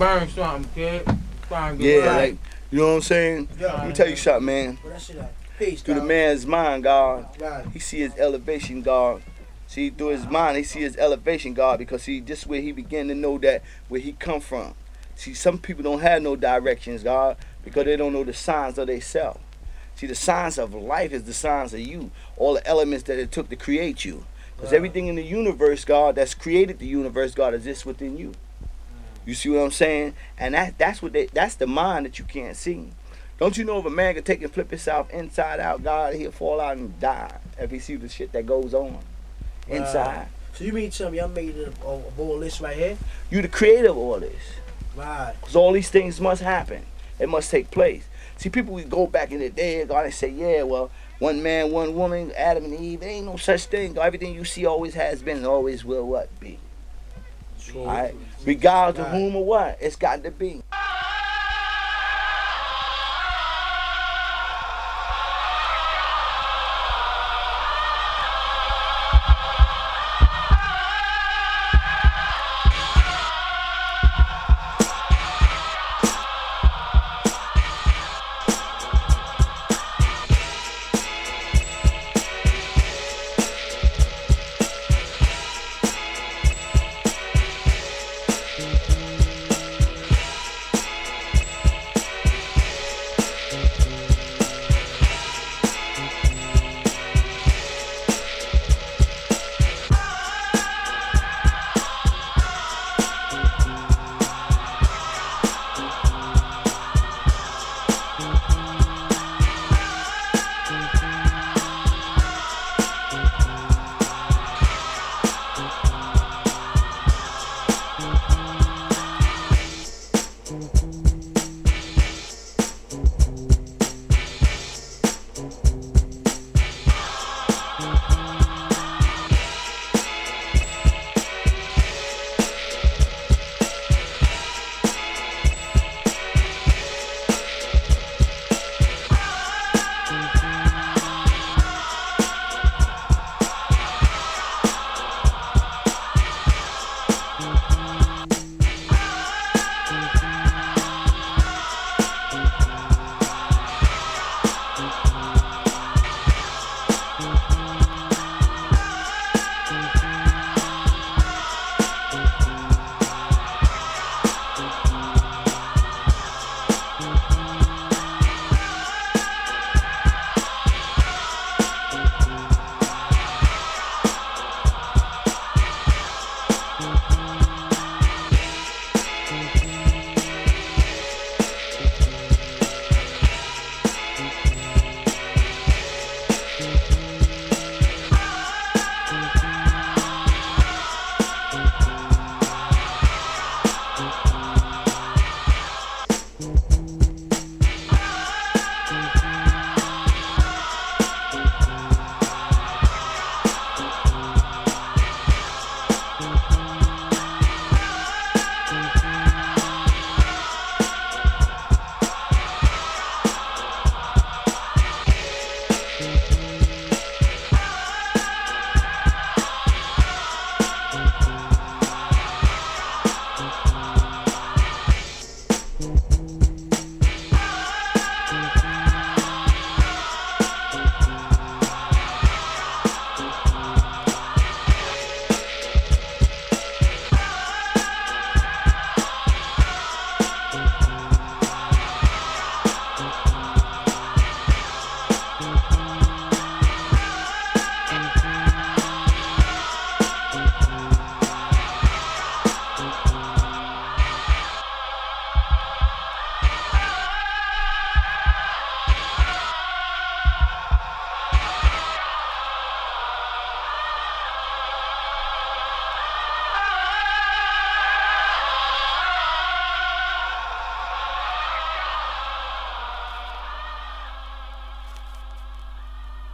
burn something, kid. Yeah, like, you know what I'm saying? Yeah. Let me tell you something, man. Where that shit at? Peace, Through the dog. man's mind, God, Right. he see his elevation, God. See, through his mind, he see his elevation, God, because see, this where he begin to know that where he come from. See, some people don't have no directions, God, because they don't know the signs of themselves. See, the signs of life is the signs of you, all the elements that it took to create you. Because everything in the universe, God, that's created the universe, God, exists within you. You see what I'm saying? And that's the mind that you can't see. Don't you know if a man can take and flip himself inside out, God, he'll fall out and die if he see the shit that goes on inside. So you mean to me, I'm making a bold list right here? You the creator of all this. Right. Because all these things must happen. It must take place. See, people would go back in the day, God, and say, yeah, well, one man, one woman, Adam and Eve, there ain't no such thing. Everything you see always has been and always will what? Be. True. All right? Regardless of whom or what, it's got to be.